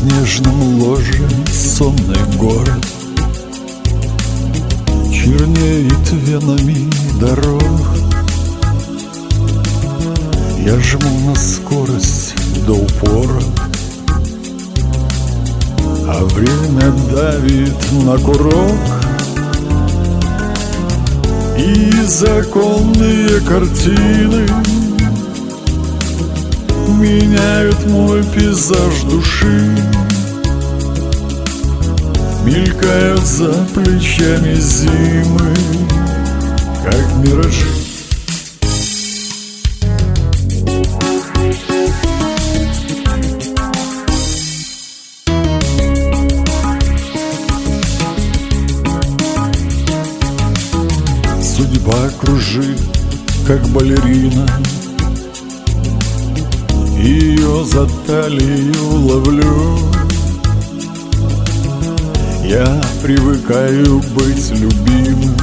снежном ложе сонный город чернеет венами дорог. Я жму на скорость до упора, а время давит на курок. И законные картины меняют мой пейзаж души, мелькают за плечами зимы, как миражи. Судьба кружит, как балерина, ее за талию ловлю. Я привыкаю быть любимым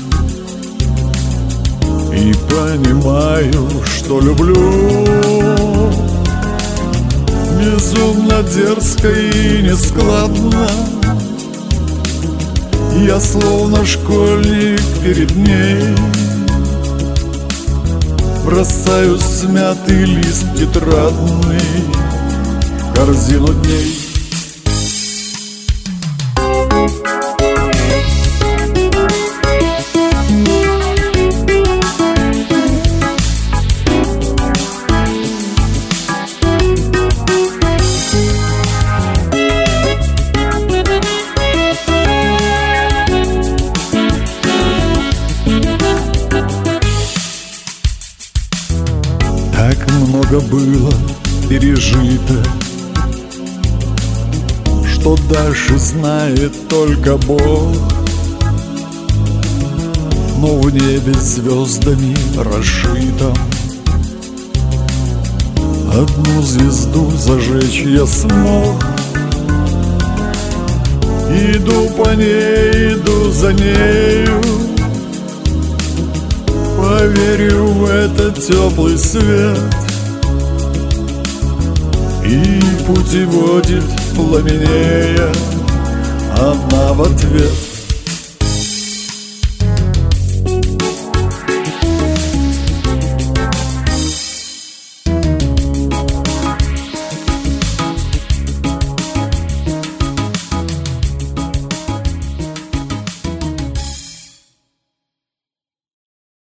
и понимаю, что люблю. Безумно дерзко и нескладно я словно школьник перед ней бросаю смятый лист тетрадный в корзину дней. Так много было пережито, что дальше знает только Бог. Но в небе звездами расшитом одну звезду зажечь я смог. Иду по ней, иду за нею, поверю в этот теплый свет, и путеводит пламенея она в ответ.